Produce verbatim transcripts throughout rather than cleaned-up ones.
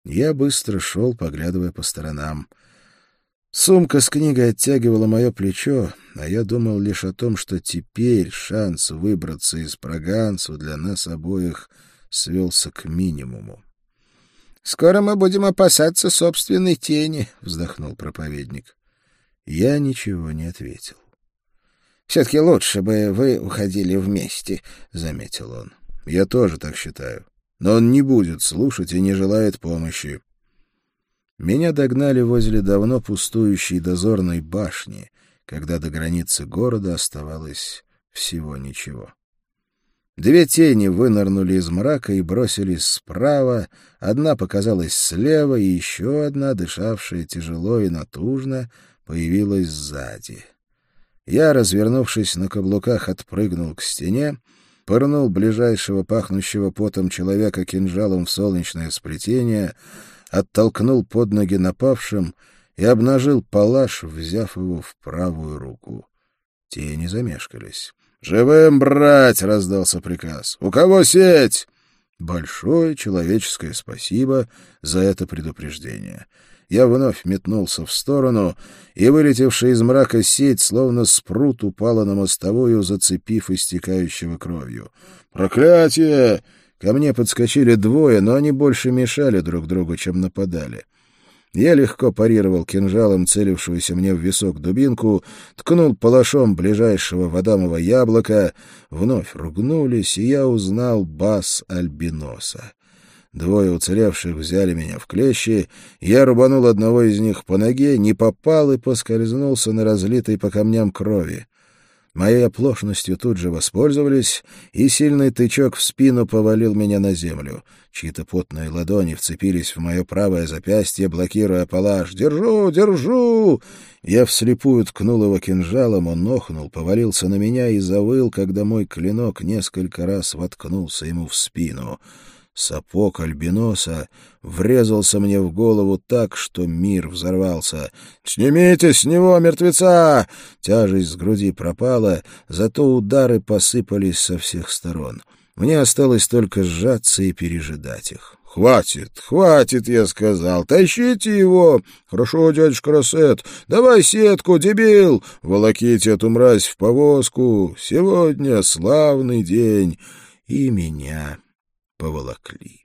Я быстро шел, поглядывая по сторонам. Сумка с книгой оттягивала мое плечо, а я думал лишь о том, что теперь шанс выбраться из Прагансу для нас обоих свелся к минимуму. — Скоро мы будем опасаться собственной тени, — вздохнул проповедник. Я ничего не ответил. — Все-таки лучше бы вы уходили вместе, — заметил он. — Я тоже так считаю. Но он не будет слушать и не желает помощи. Меня догнали возле давно пустующей дозорной башни, когда до границы города оставалось всего ничего. Две тени вынырнули из мрака и бросились справа, одна показалась слева, и еще одна, дышавшая тяжело и натужно, появилась сзади. Я, развернувшись на каблуках, отпрыгнул к стене, пырнул ближайшего пахнущего потом человека кинжалом в солнечное сплетение, оттолкнул под ноги напавшим и обнажил палаш, взяв его в правую руку. Те не замешкались. «Живым брать!» — раздался приказ. «У кого сеть?» Большое человеческое спасибо за это предупреждение. Я вновь метнулся в сторону, и вылетевшая из мрака сеть, словно спрут, упала на мостовую, зацепив истекающего кровью. «Проклятие!» Ко мне подскочили двое, но они больше мешали друг другу, чем нападали. Я легко парировал кинжалом целившуюся мне в висок дубинку, ткнул палашом ближайшего в Адамово яблоко. Вновь ругнулись, и я узнал бас Альбиноса. Двое уцелевших взяли меня в клещи, я рубанул одного из них по ноге, не попал и поскользнулся на разлитой по камням крови. Моей оплошностью тут же воспользовались, и сильный тычок в спину повалил меня на землю. Чьи-то потные ладони вцепились в мое правое запястье, блокируя палаш. «Держу! Держу!» Я вслепую ткнул его кинжалом, он охнул, повалился на меня и завыл, когда мой клинок несколько раз воткнулся ему в спину. Сапог Альбиноса врезался мне в голову так, что мир взорвался. «Снимите с него, мертвеца!» Тяжесть с груди пропала, зато удары посыпались со всех сторон. Мне осталось только сжаться и пережидать их. «Хватит, хватит, я сказал! Тащите его!» «Хорошо, дядюшка Рассет! Давай сетку, дебил! Волоките эту мразь в повозку! Сегодня славный день!» И меня поволокли.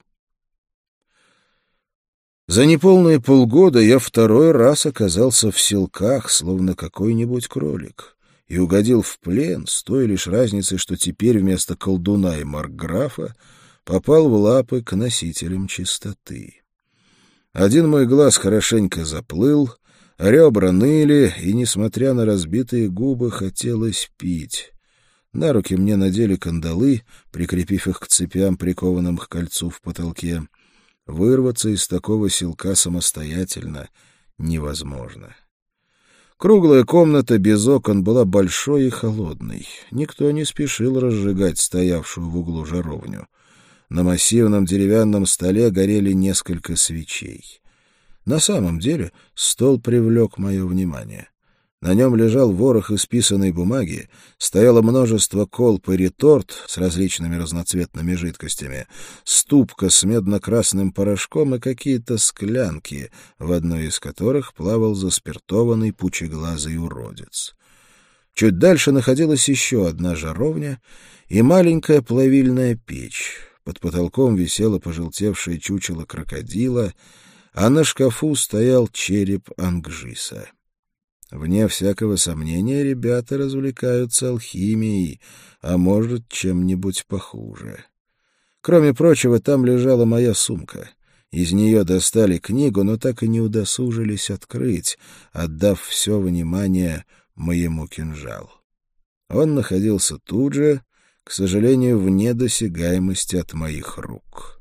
За неполные полгода я второй раз оказался в селках, словно какой-нибудь кролик, и угодил в плен с той лишь разницей, что теперь вместо колдуна и маркграфа попал в лапы к носителям чистоты. Один мой глаз хорошенько заплыл, ребра ныли, и, несмотря на разбитые губы, хотелось пить. На руки мне надели кандалы, прикрепив их к цепям, прикованным к кольцу в потолке. Вырваться из такого селка самостоятельно невозможно. Круглая комната без окон была большой и холодной. Никто не спешил разжигать стоявшую в углу жаровню. На массивном деревянном столе горели несколько свечей. На самом деле стол привлек мое внимание. На нем лежал ворох исписанной бумаги, стояло множество колб и реторт с различными разноцветными жидкостями, ступка с медно-красным порошком и какие-то склянки, в одной из которых плавал заспиртованный пучеглазый уродец. Чуть дальше находилась еще одна жаровня и маленькая плавильная печь. Под потолком висело пожелтевшее чучело крокодила, а на шкафу стоял череп Ангжиса. Вне всякого сомнения, ребята развлекаются алхимией, а может, чем-нибудь похуже. Кроме прочего, там лежала моя сумка. Из нее достали книгу, но так и не удосужились открыть, отдав все внимание моему кинжалу. Он находился тут же, к сожалению, вне досягаемости от моих рук.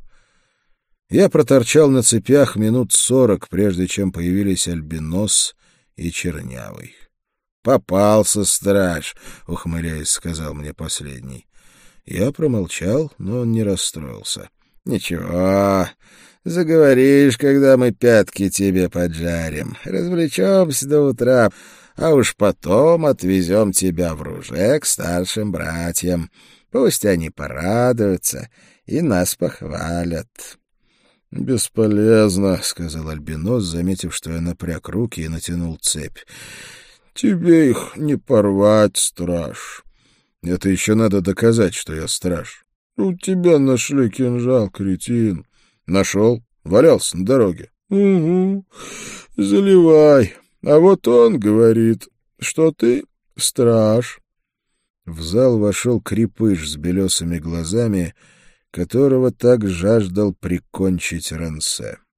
Я проторчал на цепях минут сорок, прежде чем появились Альбинос и Чернявый. «Попался, страж!» — ухмыляясь, сказал мне последний. Я промолчал, но он не расстроился. «Ничего, заговоришь, когда мы пятки тебе поджарим. Развлечемся до утра, а уж потом отвезем тебя в Руже к старшим братьям. Пусть они порадуются и нас похвалят». «Бесполезно», — сказал альбинос, заметив, что я напряг руки и натянул цепь. «Тебе их не порвать, страж. Это еще надо доказать, что я страж. У тебя нашли кинжал, кретин. Нашел? Валялся на дороге. Угу. Заливай. А вот он говорит, что ты страж». В зал вошел крепыш с белесыми глазами, которого так жаждал прикончить Рансе.